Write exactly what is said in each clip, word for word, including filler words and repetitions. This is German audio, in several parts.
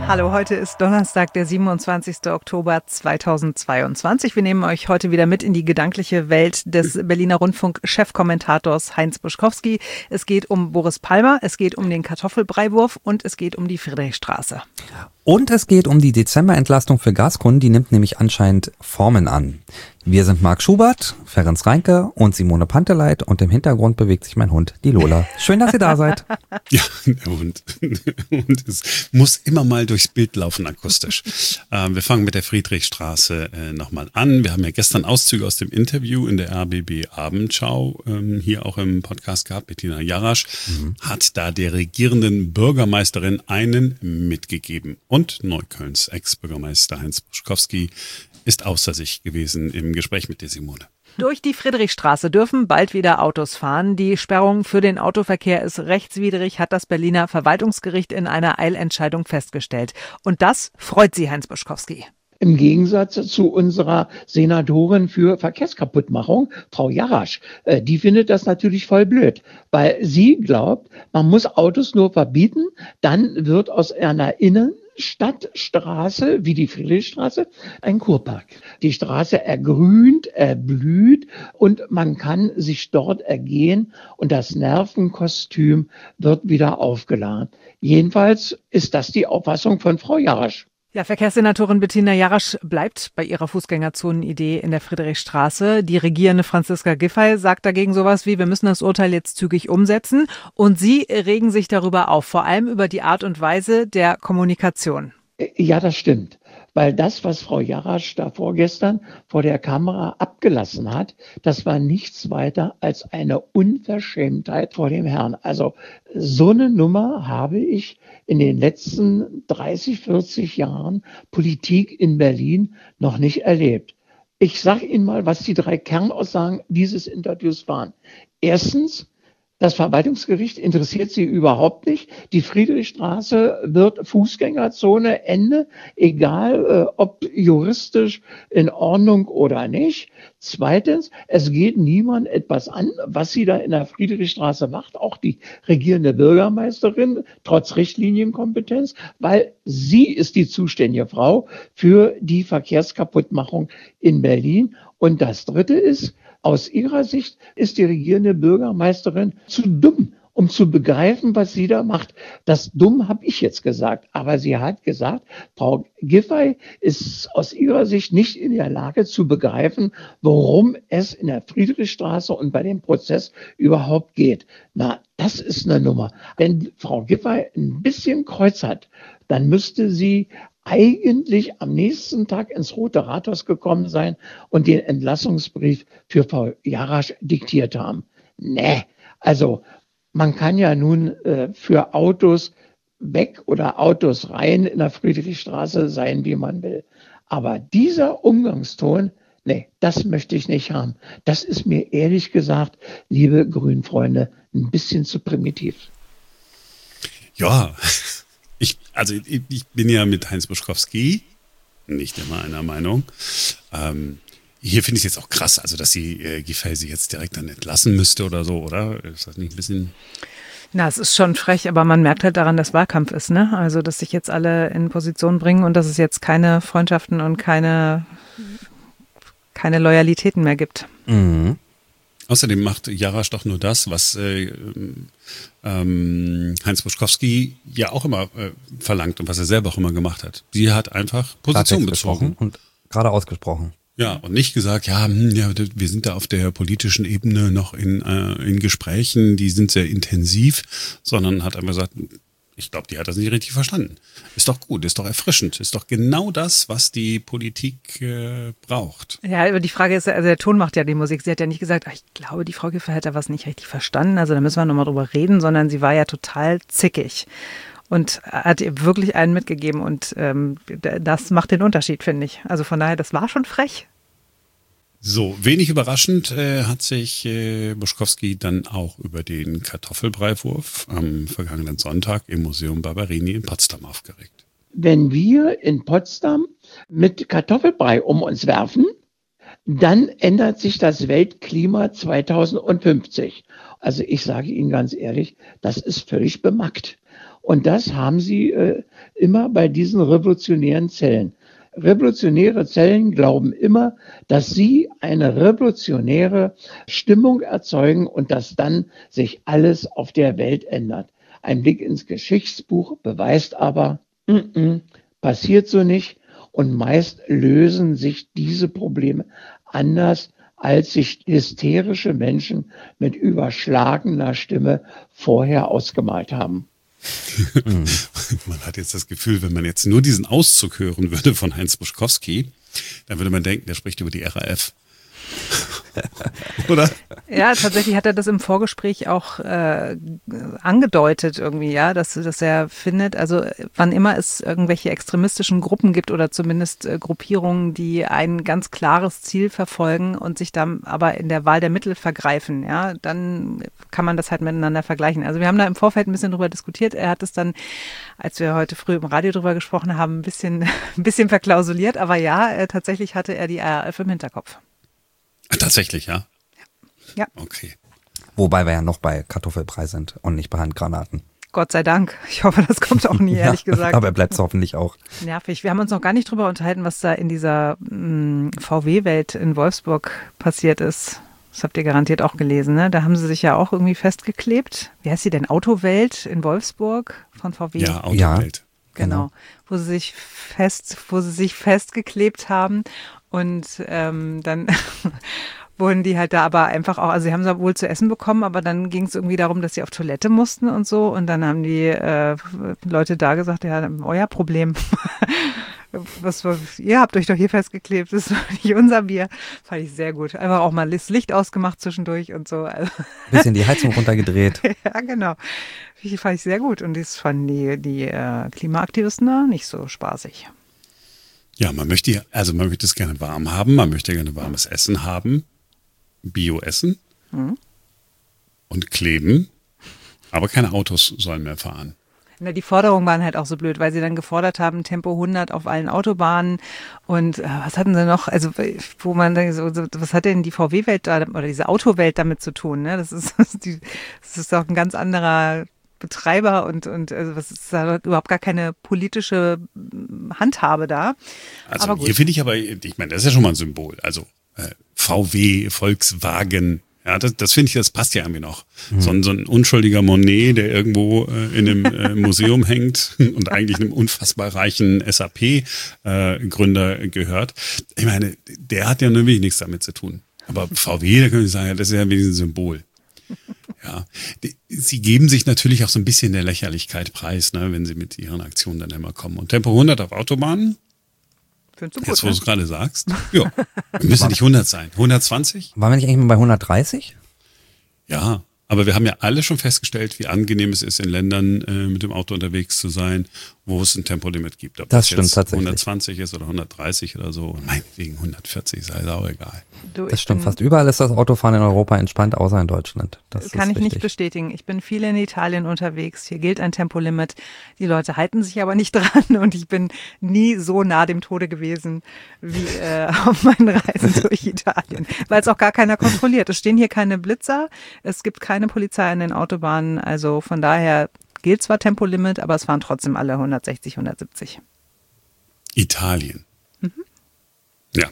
Hallo, heute ist Donnerstag, der siebenundzwanzigster Oktober zweitausendzweiundzwanzig. Wir nehmen euch heute wieder mit in die gedankliche Welt des Berliner Rundfunk-Chefkommentators Heinz Buschkowski. Es geht um Boris Palmer, es geht um den Kartoffelbreiwurf und es geht um die Friedrichstraße. Und es geht um die Dezemberentlastung für Gaskunden, die nimmt nämlich anscheinend Formen an. Wir sind Marc Schubert, Ferenc Reinke und Simone Panteleit und im Hintergrund bewegt sich mein Hund, die Lola. Schön, dass ihr da seid. Ja, der Hund. Und es muss immer mal durchs Bild laufen akustisch. Ähm, wir fangen mit der Friedrichstraße äh, nochmal an. Wir haben ja gestern Auszüge aus dem Interview in der R B B Abendschau ähm, hier auch im Podcast gehabt. Bettina Jarasch mhm. hat da der regierenden Bürgermeisterin einen mitgegeben. Und Neuköllns Ex-Bürgermeister Heinz Buschkowski ist außer sich gewesen im Gespräch mit der Simone. Durch die Friedrichstraße dürfen bald wieder Autos fahren. Die Sperrung für den Autoverkehr ist rechtswidrig, hat das Berliner Verwaltungsgericht in einer Eilentscheidung festgestellt. Und das freut Sie, Heinz Buschkowski. Im Gegensatz zu unserer Senatorin für Verkehrskaputtmachung, Frau Jarasch. Die findet das natürlich voll blöd, weil sie glaubt, man muss Autos nur verbieten, dann wird aus einer Innenstadtstraße wie die Friedrichstraße ein Kurpark. Die Straße ergrünt, erblüht und man kann sich dort ergehen und das Nervenkostüm wird wieder aufgeladen. Jedenfalls ist das die Auffassung von Frau Jarasch. Ja, Verkehrssenatorin Bettina Jarasch bleibt bei ihrer Fußgängerzonenidee in der Friedrichstraße. Die regierende Franziska Giffey sagt dagegen sowas wie, wir müssen das Urteil jetzt zügig umsetzen. Und Sie regen sich darüber auf, vor allem über die Art und Weise der Kommunikation. Ja, das stimmt. Weil das, was Frau Jarasch da vorgestern vor der Kamera abgelassen hat, das war nichts weiter als eine Unverschämtheit vor dem Herrn. Also so eine Nummer habe ich in den letzten dreißig, vierzig Jahren Politik in Berlin noch nicht erlebt. Ich sage Ihnen mal, was die drei Kernaussagen dieses Interviews waren. Erstens, das Verwaltungsgericht interessiert sie überhaupt nicht. Die Friedrichstraße wird Fußgängerzone, Ende, egal äh, ob juristisch in Ordnung oder nicht. Zweitens, es geht niemand etwas an, was sie da in der Friedrichstraße macht, auch die regierende Bürgermeisterin, trotz Richtlinienkompetenz, weil sie ist die zuständige Frau für die Verkehrskaputtmachung in Berlin. Und das Dritte ist, aus ihrer Sicht ist die regierende Bürgermeisterin zu dumm, um zu begreifen, was sie da macht. Das dumm habe ich jetzt gesagt, aber sie hat gesagt, Frau Giffey ist aus ihrer Sicht nicht in der Lage zu begreifen, worum es in der Friedrichstraße und bei dem Prozess überhaupt geht. Na, das ist eine Nummer. Wenn Frau Giffey ein bisschen Kreuz hat, dann müsste sie eigentlich am nächsten Tag ins Rote Rathaus gekommen sein und den Entlassungsbrief für Frau Jarasch diktiert haben. Nee, also man kann ja nun äh, für Autos weg oder Autos rein in der Friedrichstraße sein, wie man will. Aber dieser Umgangston, nee, das möchte ich nicht haben. Das ist mir ehrlich gesagt, liebe Grünfreunde, ein bisschen zu primitiv. Ja, Ich, also ich, ich bin ja mit Heinz Buschkowski nicht immer einer Meinung. Ähm, hier finde ich es jetzt auch krass, also dass sie äh, Giffey sie jetzt direkt dann entlassen müsste oder so, oder? Ist das nicht ein bisschen... Na, es ist schon frech, aber man merkt halt daran, dass Wahlkampf ist, ne? Also, dass sich jetzt alle in Position bringen und dass es jetzt keine Freundschaften und keine, keine Loyalitäten mehr gibt. Mhm. Außerdem macht Jarasch doch nur das, was äh, ähm, Heinz Buschkowski ja auch immer äh, verlangt und was er selber auch immer gemacht hat. Sie hat einfach Position bezogen. Und gerade ausgesprochen. Ja, und nicht gesagt, ja, hm, ja, wir sind da auf der politischen Ebene noch in, äh, in Gesprächen, die sind sehr intensiv, sondern hat einfach gesagt, ich glaube, die hat das nicht richtig verstanden. Ist doch gut, ist doch erfrischend, ist doch genau das, was die Politik äh, braucht. Ja, aber die Frage ist, also der Ton macht ja die Musik. Sie hat ja nicht gesagt, ach, ich glaube, die Frau Giffey hat da was nicht richtig verstanden, also da müssen wir nochmal drüber reden, sondern sie war ja total zickig und hat ihr wirklich einen mitgegeben und ähm, das macht den Unterschied, finde ich. Also von daher, das war schon frech. So, wenig überraschend äh, hat sich äh, Buschkowski dann auch über den Kartoffelbreiwurf am vergangenen Sonntag im Museum Barberini in Potsdam aufgeregt. Wenn wir in Potsdam mit Kartoffelbrei um uns werfen, dann ändert sich das Weltklima zweitausendfünfzig. Also ich sage Ihnen ganz ehrlich, das ist völlig bemackt. Und das haben sie äh, immer bei diesen revolutionären Zellen. Revolutionäre Zellen glauben immer, dass sie eine revolutionäre Stimmung erzeugen und dass dann sich alles auf der Welt ändert. Ein Blick ins Geschichtsbuch beweist aber, mm-mm, passiert so nicht. Und meist lösen sich diese Probleme anders, als sich hysterische Menschen mit überschlagener Stimme vorher ausgemalt haben. Man hat jetzt das Gefühl, wenn man jetzt nur diesen Auszug hören würde von Heinz Buschkowski, dann würde man denken, der spricht über die R A F. Oder? Ja, tatsächlich hat er das im Vorgespräch auch äh, angedeutet irgendwie, ja, dass, dass er findet, also wann immer es irgendwelche extremistischen Gruppen gibt oder zumindest äh, Gruppierungen, die ein ganz klares Ziel verfolgen und sich dann aber in der Wahl der Mittel vergreifen, ja, dann kann man das halt miteinander vergleichen. Also wir haben da im Vorfeld ein bisschen drüber diskutiert. Er hat es dann, als wir heute früh im Radio drüber gesprochen haben, ein bisschen, ein bisschen verklausuliert, aber ja, äh, tatsächlich hatte er die R A F im Hinterkopf. Tatsächlich, ja? Ja. Okay. Wobei wir ja noch bei Kartoffelbrei sind und nicht bei Handgranaten. Gott sei Dank. Ich hoffe, das kommt auch nie, ehrlich ja, gesagt. Aber bleibt es hoffentlich auch. Nervig. Wir haben uns noch gar nicht drüber unterhalten, was da in dieser mh, V W-Welt in Wolfsburg passiert ist. Das habt ihr garantiert auch gelesen, ne? Da haben sie sich ja auch irgendwie festgeklebt. Wie heißt sie denn? Autowelt in Wolfsburg von V W? Ja, Autowelt. Ja, genau. Wo sie sich fest, wo sie sich festgeklebt haben. Und ähm, dann wurden die halt da aber einfach auch, also sie haben es wohl zu essen bekommen, aber dann ging es irgendwie darum, dass sie auf Toilette mussten und so. Und dann haben die äh, Leute da gesagt, ja, euer Problem. Was, ihr habt euch doch hier festgeklebt, das ist doch nicht unser Bier. Fand ich sehr gut. Einfach auch mal das Licht ausgemacht zwischendurch und so. Also bisschen die Heizung runtergedreht. Ja, genau. Die fand ich sehr gut. Und das fanden die, die äh, Klimaaktivisten da nicht so spaßig. Ja, man möchte, also man möchte es gerne warm haben, man möchte gerne warmes Essen haben, Bio-Essen mhm. und kleben, aber keine Autos sollen mehr fahren. Na, die Forderungen waren halt auch so blöd, weil sie dann gefordert haben, Tempo hundert auf allen Autobahnen und äh, was hatten sie noch, also wo man dann so, so was hat denn die V W-Welt da oder diese Autowelt damit zu tun, ne? Das ist, das ist, die, das ist doch ein ganz anderer Betreiber und, und also was ist da überhaupt gar keine politische Handhabe da. Also aber hier finde ich aber, ich meine, das ist ja schon mal ein Symbol. Also äh, V W, Volkswagen, ja, das, das finde ich, das passt ja irgendwie noch. Mhm. So, ein, so ein unschuldiger Monet, der irgendwo äh, in einem äh, Museum hängt und eigentlich einem unfassbar reichen S A P-Gründer äh, gehört. Ich meine, der hat ja nur wirklich nichts damit zu tun. Aber V W, da können wir sagen, das ist ja wenigstens ein Symbol. Ja, die, sie geben sich natürlich auch so ein bisschen der Lächerlichkeit preis, ne, wenn sie mit ihren Aktionen dann immer kommen. Und Tempo hundert auf Autobahnen, gut, jetzt wo ne? du es gerade sagst, ja, müssen nicht hundert sein. hundertzwanzig? Waren wir nicht eigentlich mal bei hundertdreißig? Ja, aber wir haben ja alle schon festgestellt, wie angenehm es ist, in Ländern äh, mit dem Auto unterwegs zu sein, wo es ein Tempolimit gibt. Ob das das stimmt jetzt tatsächlich. hundertzwanzig ist oder hundertdreißig oder so. Meinetwegen hundertvierzig, sei auch egal. Du, das stimmt, fast überall ist das Autofahren in Europa entspannt, außer in Deutschland. Das kann ist ich nicht richtig. bestätigen. Ich bin viel in Italien unterwegs. Hier gilt ein Tempolimit. Die Leute halten sich aber nicht dran und ich bin nie so nah dem Tode gewesen wie äh, auf meinen Reisen durch Italien, weil es auch gar keiner kontrolliert. Es stehen hier keine Blitzer, es gibt keine Polizei an den Autobahnen. Also von daher gilt zwar Tempolimit, aber es fahren trotzdem alle hundertsechzig, hundertsiebzig. Italien. Mhm. Ja.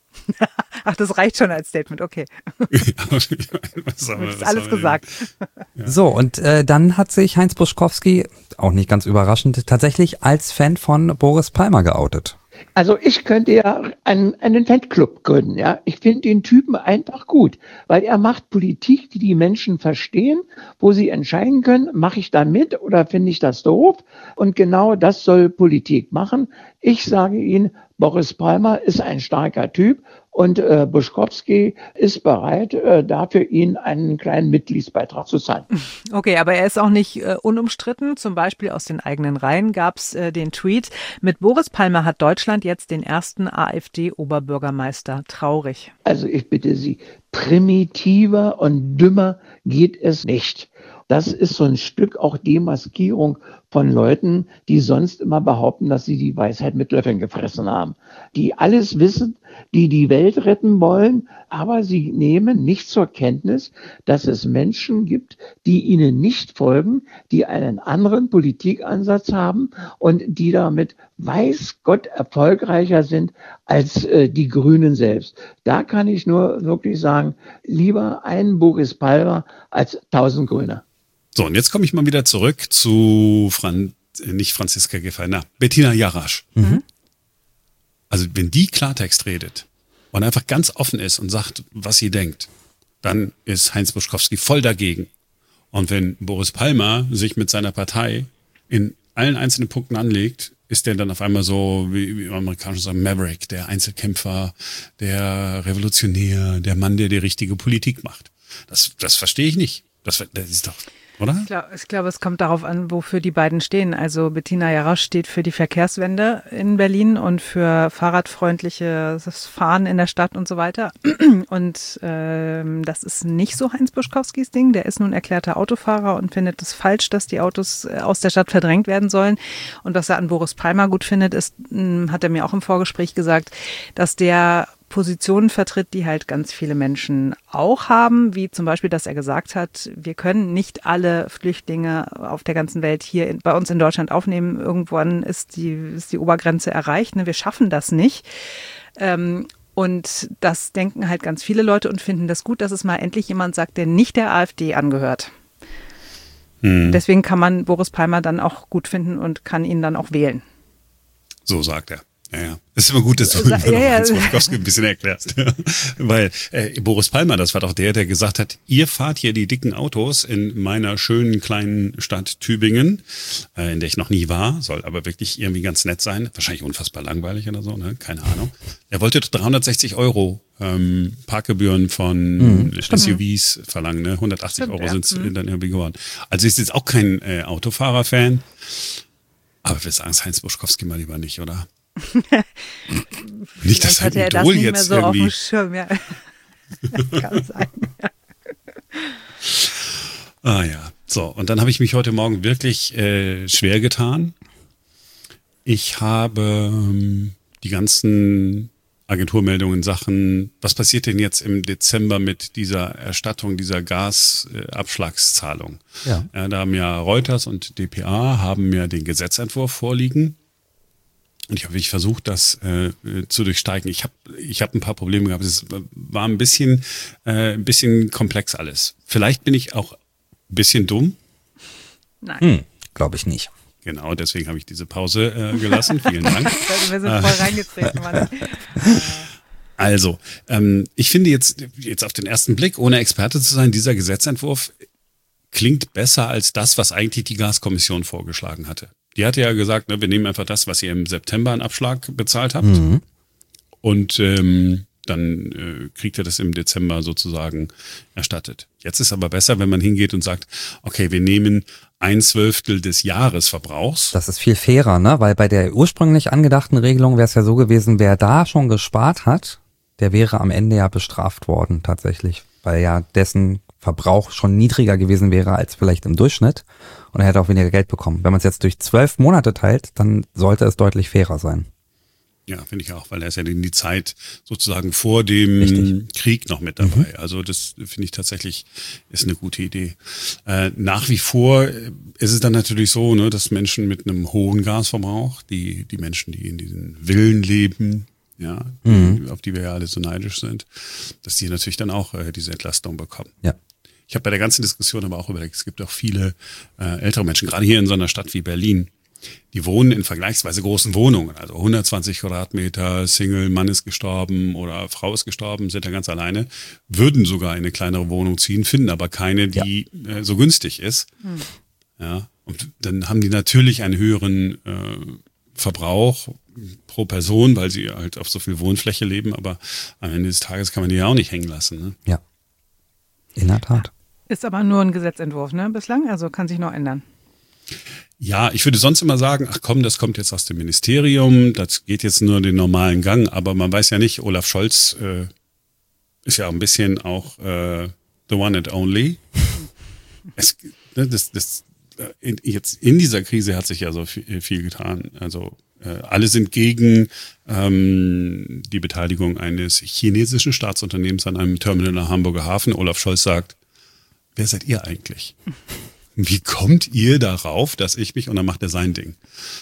Ach, das reicht schon als Statement, okay. was haben wir, das ist alles gesagt. Ja. So, und äh, dann hat sich Heinz Buschkowski, auch nicht ganz überraschend, tatsächlich als Fan von Boris Palmer geoutet. Also ich könnte ja einen, einen Fanclub gründen, ja. Ich finde den Typen einfach gut, weil er macht Politik, die die Menschen verstehen, wo sie entscheiden können, mache ich da mit oder finde ich das doof? Und genau das soll Politik machen. Ich sage Ihnen, Boris Palmer ist ein starker Typ und äh, Buschkowski ist bereit, äh, dafür ihn einen kleinen Mitgliedsbeitrag zu zahlen. Okay, aber er ist auch nicht äh, unumstritten. Zum Beispiel aus den eigenen Reihen gab es äh, den Tweet, mit Boris Palmer hat Deutschland jetzt den ersten AfD-Oberbürgermeister. Traurig. Also ich bitte Sie, primitiver und dümmer geht es nicht. Das ist so ein Stück auch Demaskierung von Leuten, die sonst immer behaupten, dass sie die Weisheit mit Löffeln gefressen haben, die alles wissen, die die Welt retten wollen, aber sie nehmen nicht zur Kenntnis, dass es Menschen gibt, die ihnen nicht folgen, die einen anderen Politikansatz haben und die damit, weiß Gott, erfolgreicher sind als äh, die Grünen selbst. Da kann ich nur wirklich sagen, lieber einen Boris Palmer als tausend Grüne. So, und jetzt komme ich mal wieder zurück zu Fran nicht Franziska Giffey, na, Bettina Jarasch. Mhm. Also wenn die Klartext redet und einfach ganz offen ist und sagt, was sie denkt, dann ist Heinz Buschkowski voll dagegen. Und wenn Boris Palmer sich mit seiner Partei in allen einzelnen Punkten anlegt, ist der dann auf einmal so, wie, wie Amerikaner sagen, Maverick, der Einzelkämpfer, der Revolutionär, der Mann, der die richtige Politik macht. Das, das verstehe ich nicht. Das, das ist doch... Oder? Ich glaube, ich glaube, es kommt darauf an, wofür die beiden stehen. Also Bettina Jarasch steht für die Verkehrswende in Berlin und für fahrradfreundliches Fahren in der Stadt und so weiter. Und ähm, das ist nicht so Heinz Buschkowskis Ding. Der ist nun erklärter Autofahrer und findet es falsch, dass die Autos aus der Stadt verdrängt werden sollen. Und was er an Boris Palmer gut findet, ist, hat er mir auch im Vorgespräch gesagt, dass der Positionen vertritt, die halt ganz viele Menschen auch haben, wie zum Beispiel, dass er gesagt hat, wir können nicht alle Flüchtlinge auf der ganzen Welt hier in, bei uns in Deutschland aufnehmen. Irgendwann ist die, ist die Obergrenze erreicht. Ne? Wir schaffen das nicht. Ähm, und das denken halt ganz viele Leute und finden das gut, dass es mal endlich jemand sagt, der nicht der AfD angehört. Hm. Deswegen kann man Boris Palmer dann auch gut finden und kann ihn dann auch wählen. So sagt er. Ja, ja. Es ist immer gut, dass du ja, ja. Heinz Buschkowski ein bisschen erklärst. Weil äh, Boris Palmer, das war doch der, der gesagt hat, ihr fahrt hier die dicken Autos in meiner schönen kleinen Stadt Tübingen, äh, in der ich noch nie war, soll aber wirklich irgendwie ganz nett sein. Wahrscheinlich unfassbar langweilig oder so, ne? Keine Ahnung. Er wollte dreihundertsechzig Euro ähm, Parkgebühren von mhm, S U Vs verlangen, ne? hundertachtzig stimmt, Euro ja. sind es mhm. dann irgendwie geworden. Also ist jetzt auch kein äh, Autofahrer-Fan. Aber wir sagen es Heinz Buschkowski mal lieber nicht, oder? Nicht, dass ein Idol das jetzt so irgendwie... Auf dem Schirm, ja. Das kann sein, ja. Ah ja, so. Und dann habe ich mich heute Morgen wirklich äh, schwer getan. Ich habe ähm, die ganzen Agenturmeldungen, Sachen, was passiert denn jetzt im Dezember mit dieser Erstattung, dieser Gasabschlagszahlung? Ja. Ja, da haben ja Reuters und D P A haben mir den Gesetzentwurf vorliegen. Und ich habe wirklich versucht, das äh, zu durchsteigen. Ich habe ich hab ein paar Probleme gehabt. Es war ein bisschen, äh, ein bisschen komplex alles. Vielleicht bin ich auch ein bisschen dumm. Nein. Hm, glaube ich nicht. Genau, deswegen habe ich diese Pause äh, gelassen. Vielen Dank. Also wir sind voll reingetreten, Mann. Also, ähm, ich finde jetzt, jetzt auf den ersten Blick, ohne Experte zu sein, dieser Gesetzentwurf klingt besser als das, was eigentlich die Gaskommission vorgeschlagen hatte. Die hatte ja gesagt, ne, wir nehmen einfach das, was ihr im September an Abschlag bezahlt habt. Mhm. Und ähm, dann äh, kriegt ihr das im Dezember sozusagen erstattet. Jetzt ist aber besser, wenn man hingeht und sagt, okay, wir nehmen ein Zwölftel des Jahresverbrauchs. Das ist viel fairer, ne? Weil bei der ursprünglich angedachten Regelung wäre es ja so gewesen, wer da schon gespart hat, der wäre am Ende ja bestraft worden tatsächlich, weil ja dessen Verbrauch schon niedriger gewesen wäre als vielleicht im Durchschnitt und er hätte auch weniger Geld bekommen. Wenn man es jetzt durch zwölf Monate teilt, dann sollte es deutlich fairer sein. Ja, finde ich auch, weil er ist ja in die Zeit sozusagen vor dem Richtig. Krieg noch mit dabei. Mhm. Also das finde ich tatsächlich ist eine gute Idee. Äh, nach wie vor ist es dann natürlich so, ne, dass Menschen mit einem hohen Gasverbrauch, die die Menschen, die in diesen Villen leben, ja, mhm. die, auf die wir ja alle so neidisch sind, dass die natürlich dann auch äh, diese Entlastung bekommen. Ja. Ich habe bei der ganzen Diskussion aber auch überlegt, es gibt auch viele äh, ältere Menschen, gerade hier in so einer Stadt wie Berlin, die wohnen in vergleichsweise großen Wohnungen, also hundertzwanzig Quadratmeter, Single, Mann ist gestorben oder Frau ist gestorben, sind da ganz alleine, würden sogar in eine kleinere Wohnung ziehen, finden aber keine, die ja. äh, so günstig ist. Hm. Ja, und dann haben die natürlich einen höheren äh, Verbrauch pro Person, weil sie halt auf so viel Wohnfläche leben, aber am Ende des Tages kann man die ja auch nicht hängen lassen. Ne? Ja, in der Tat. Ist aber nur ein Gesetzentwurf, ne, bislang, also kann sich noch ändern. Ja, ich würde sonst immer sagen, ach komm, das kommt jetzt aus dem Ministerium, das geht jetzt nur den normalen Gang, aber man weiß ja nicht, Olaf Scholz äh, ist ja ein bisschen auch äh, the one and only. Es, ne, das, das in, jetzt in dieser Krise hat sich ja so viel, viel getan. Also äh, alle sind gegen ähm, die Beteiligung eines chinesischen Staatsunternehmens an einem Terminal in Hamburger Hafen. Olaf Scholz sagt, wer seid ihr eigentlich? Wie kommt ihr darauf, dass ich mich, und dann macht er sein Ding.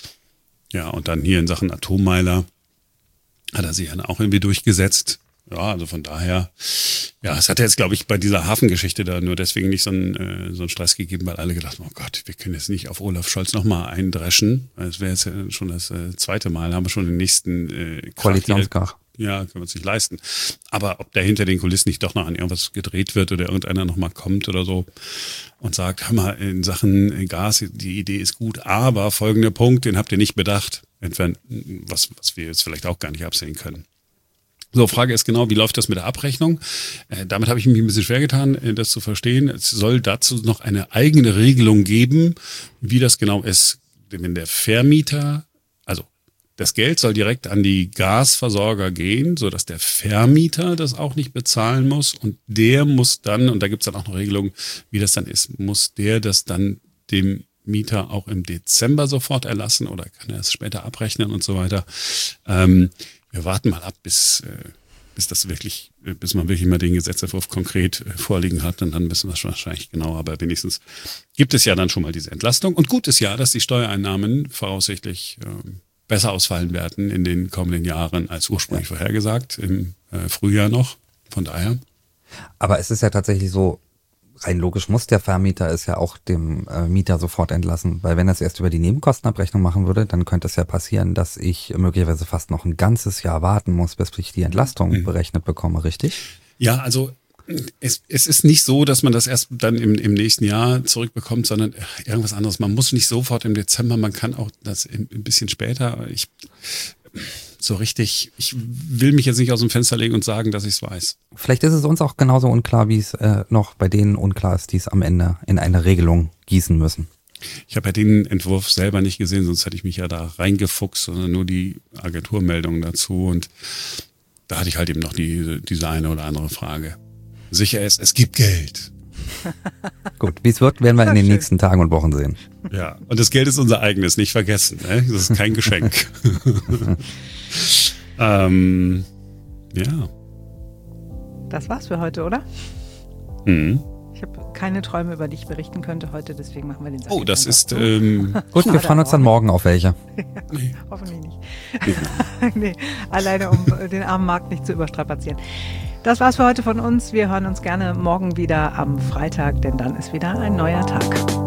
Ja, und dann hier in Sachen Atommeiler hat er sich dann auch irgendwie durchgesetzt. Ja, also von daher, ja, es hat jetzt, glaube ich, bei dieser Hafengeschichte da nur deswegen nicht so einen, äh, so einen Stress gegeben, weil alle gedacht haben, oh Gott, wir können jetzt nicht auf Olaf Scholz nochmal eindreschen. Das wäre jetzt ja schon das äh, zweite Mal, haben wir schon den nächsten äh, Koalitionskrach. Ja, können wir uns nicht leisten. Aber ob da hinter den Kulissen nicht doch noch an irgendwas gedreht wird oder irgendeiner nochmal kommt oder so und sagt, hör mal, in Sachen Gas, die Idee ist gut, aber folgender Punkt, den habt ihr nicht bedacht. Entweder, was, was wir jetzt vielleicht auch gar nicht absehen können. So, Frage ist genau, wie läuft das mit der Abrechnung? Äh, damit habe ich mich ein bisschen schwer getan, äh, das zu verstehen. Es soll dazu noch eine eigene Regelung geben, wie das genau ist, wenn der Vermieter, also das Geld soll direkt an die Gasversorger gehen, sodass der Vermieter das auch nicht bezahlen muss und der muss dann, und da gibt es dann auch eine Regelung, wie das dann ist, muss der das dann dem Mieter auch im Dezember sofort erlassen oder kann er es später abrechnen und so weiter. Ähm, wir warten mal ab, bis, äh, bis das wirklich, äh, bis man wirklich mal den Gesetzentwurf konkret äh, vorliegen hat und dann wissen wir es wahrscheinlich genau, aber wenigstens gibt es ja dann schon mal diese Entlastung. Und gut ist ja, dass die Steuereinnahmen voraussichtlich äh, besser ausfallen werden in den kommenden Jahren als ursprünglich vorhergesagt, im äh, Frühjahr noch, von daher. Aber es ist ja tatsächlich so, rein logisch muss der Vermieter es ja auch dem äh, Mieter sofort entlassen, weil wenn er es erst über die Nebenkostenabrechnung machen würde, dann könnte es ja passieren, dass ich möglicherweise fast noch ein ganzes Jahr warten muss, bis ich die Entlastung mhm. berechnet bekomme, richtig? Ja, also es, es ist nicht so, dass man das erst dann im, im nächsten Jahr zurückbekommt, sondern irgendwas anderes. Man muss nicht sofort im Dezember, man kann auch das ein bisschen später. Ich so richtig, ich will mich jetzt nicht aus dem Fenster legen und sagen, dass ich es weiß. Vielleicht ist es uns auch genauso unklar, wie es äh, noch bei denen unklar ist, die es am Ende in eine Regelung gießen müssen. Ich habe ja den Entwurf selber nicht gesehen, sonst hätte ich mich ja da reingefuchst, sondern nur die Agenturmeldungen dazu. Und da hatte ich halt eben noch die, diese eine oder andere Frage. Sicher ist, es gibt Geld. Gut, wie es wird, werden wir in den schön. nächsten Tagen und Wochen sehen. Ja, und das Geld ist unser eigenes, nicht vergessen. Ne? Das ist kein Geschenk. ähm, ja. Das war's für heute, oder? Mhm. Ich habe keine Träume, über die ich berichten könnte heute, deswegen machen wir den Sack. Oh, das ist... Ähm, Gut, wir freuen uns dann morgen auf welche. Ja, nee. Hoffentlich nicht. nee, alleine um den armen Markt nicht zu überstrapazieren. Das war's für heute von uns. Wir hören uns gerne morgen wieder am Freitag, denn dann ist wieder ein neuer Tag.